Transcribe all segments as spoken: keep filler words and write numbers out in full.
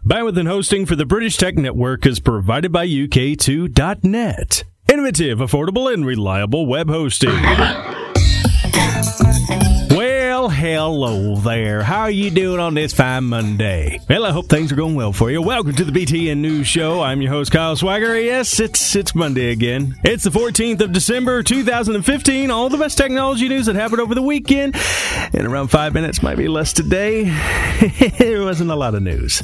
Bandwidth and hosting for the British Tech Network is provided by U K two dot net. Innovative, affordable, and reliable web hosting. Well, hello there. How are you doing on this fine Monday? Well, I hope things are going well for you. Welcome to the B T N News Show. I'm your host, Kyle Swagger. Yes, it's it's Monday again. It's the fourteenth of December, two thousand fifteen. All the best technology news that happened over the weekend. In around five minutes, might be less today. There wasn't a lot of news.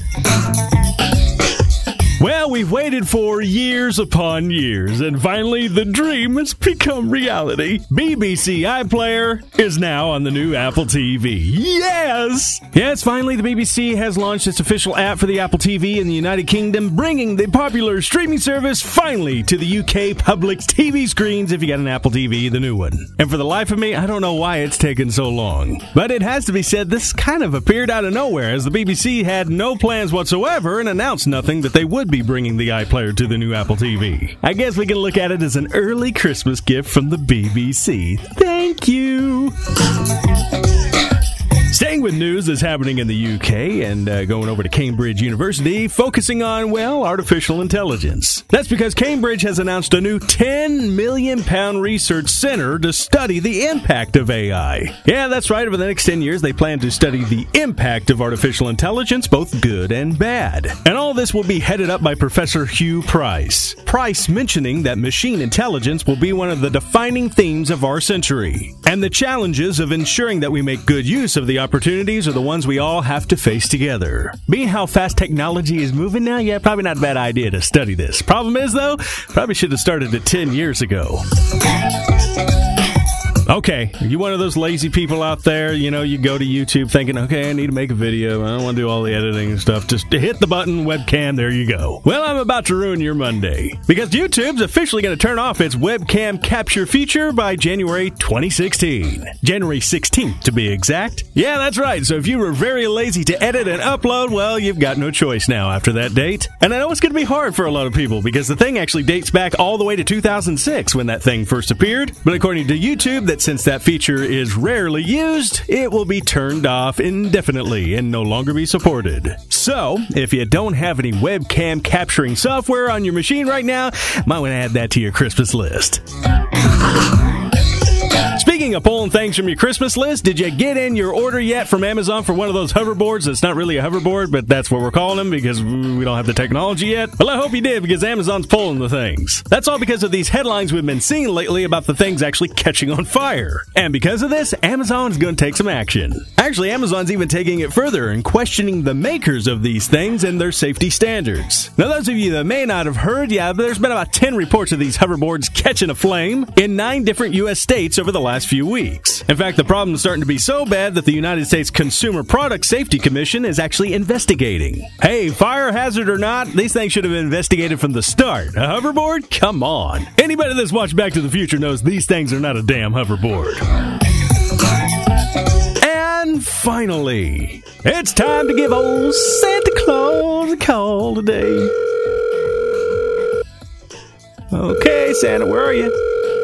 Well, we've waited for years upon years, and finally the dream has become reality. B B C iPlayer is now on the new Apple T V. Yes! Yes, finally the B B C has launched its official app for the Apple T V in the United Kingdom, bringing the popular streaming service finally to the U K public T V screens if you got an Apple T V, the new one. And for the life of me, I don't know why it's taken so long. But it has to be said, this kind of appeared out of nowhere, as the B B C had no plans whatsoever and announced nothing that they would be bringing the iPlayer to the new Apple T V. I guess we can look at it as an early Christmas gift from the B B C. Thank you! Staying with news that's happening in the U K and uh, going over to Cambridge University, focusing on, well, artificial intelligence. That's because Cambridge has announced a new ten million pound research center to study the impact of A I. Yeah, that's right. Over the next ten years, they plan to study the impact of artificial intelligence, both good and bad. And all this will be headed up by Professor Hugh Price. Price mentioning that machine intelligence will be one of the defining themes of our century. And the challenges of ensuring that we make good use of the opportunities are the ones we all have to face together. Being how fast technology is moving now, yeah, probably not a bad idea to study this. Problem is, though, probably should have started it ten years ago. Okay, are you one of those lazy people out there? You know, you go to YouTube thinking, okay, I need to make a video. I don't want to do all the editing and stuff. Just hit the button, webcam, there you go. Well, I'm about to ruin your Monday, because YouTube's officially going to turn off its webcam capture feature by January twenty sixteen. January sixteenth, to be exact. Yeah, that's right. So if you were very lazy to edit and upload, well, you've got no choice now after that date. And I know it's going to be hard for a lot of people, because the thing actually dates back all the way to two thousand six when that thing first appeared. But according to YouTube, that since that feature is rarely used, it will be turned off indefinitely and no longer be supported. So, if you don't have any webcam capturing software on your machine right now, might want to add that to your Christmas list. Speaking of pulling things from your Christmas list, did you get in your order yet from Amazon for one of those hoverboards? That's not really a hoverboard, but that's what we're calling them because we don't have the technology yet. Well, I hope you did, because Amazon's pulling the things. That's all because of these headlines we've been seeing lately about the things actually catching on fire. And because of this, Amazon's going to take some action. Actually, Amazon's even taking it further and questioning the makers of these things and their safety standards. Now, those of you that may not have heard, yeah, there's been about ten reports of these hoverboards catching a flame in nine different U S states over the last few weeks. In fact, the problem is starting to be so bad that the United States Consumer Product Safety Commission is actually investigating. Hey, fire hazard or not, these things should have been investigated from the start. A hoverboard? Come on. Anybody that's watched Back to the Future knows these things are not a damn hoverboard. And finally, it's time to give old Santa Claus a call today. Okay, Santa, where are you?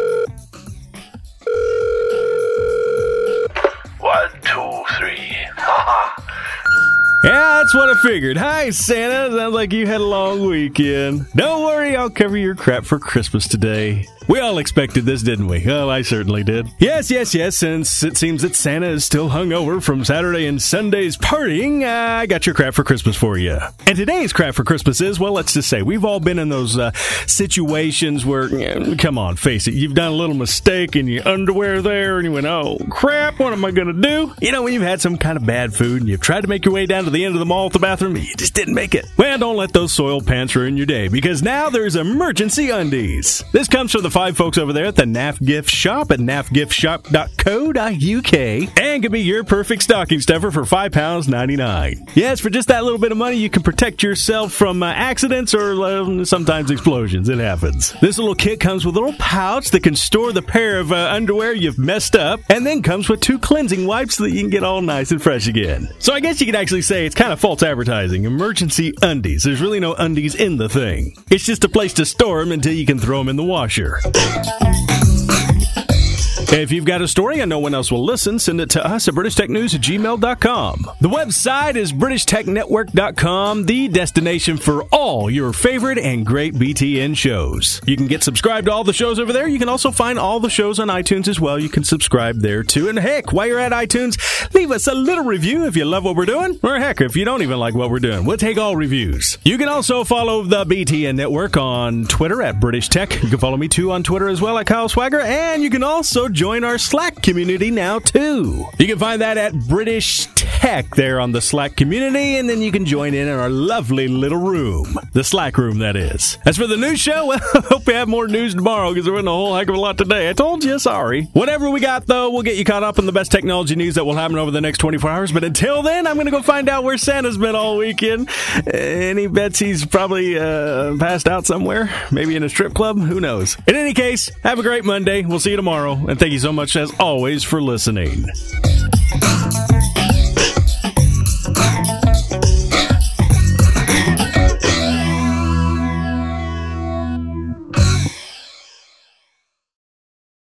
One, two, three. Ha Yeah, that's what I figured. Hi, Santa. Sounds like you had a long weekend. Don't worry, I'll cover your crap for Christmas today. We all expected this, didn't we? Oh, I certainly did. Yes, yes, yes, since it seems that Santa is still hungover from Saturday and Sunday's partying, uh, I got your crap for Christmas for you. And today's crap for Christmas is, well, let's just say, we've all been in those uh, situations where, yeah, come on, face it, you've done a little mistake in your underwear there, and you went, oh, crap, what am I going to do? You know, when you've had some kind of bad food, and you've tried to make your way down to the end of the mall at the bathroom, you just didn't make it. Well, don't let those soiled pants ruin your day, because now there's emergency undies. This comes from the five folks over there at the N A F Gift Shop at N A F gift shop dot co dot U K, and can be your perfect stocking stuffer for five pounds ninety-nine. Yes, for just that little bit of money, you can protect yourself from uh, accidents or uh, sometimes explosions. It happens. This little kit comes with a little pouch that can store the pair of uh, underwear you've messed up, and then comes with two cleansing wipes so that you can get all nice and fresh again. So I guess you could actually say it's kind of false advertising. Emergency undies. There's really no undies in the thing. It's just a place to store them until you can throw them in the washer. If you've got a story and no one else will listen, send it to us at british tech news at gmail dot com. The website is british tech network dot com, the destination for all your favorite and great B T N shows. You can get subscribed to all the shows over there. You can also find all the shows on iTunes as well. You can subscribe there too. And heck, while you're at iTunes, leave us a little review if you love what we're doing. Or heck, if you don't even like what we're doing, we'll take all reviews. You can also follow the B T N Network on Twitter at British Tech. You can follow me too on Twitter as well at Kyle Swagger. And you can also join our Slack community now too. You can find that at British Tech there on the Slack community. And then you can join in in our lovely little room. The Slack room, that is. As for the news show, well, I hope we have more news tomorrow because there wasn't a whole heck of a lot today. I told you, sorry. Whatever we got, though, we'll get you caught up on the best technology news that will happen over the next twenty-four hours. But until then, I'm going to go find out where Santa's been all weekend. Any bets he's probably uh, passed out somewhere? Maybe in a strip club? Who knows? In any case, have a great Monday. We'll see you tomorrow. And thank you so much, as always, for listening.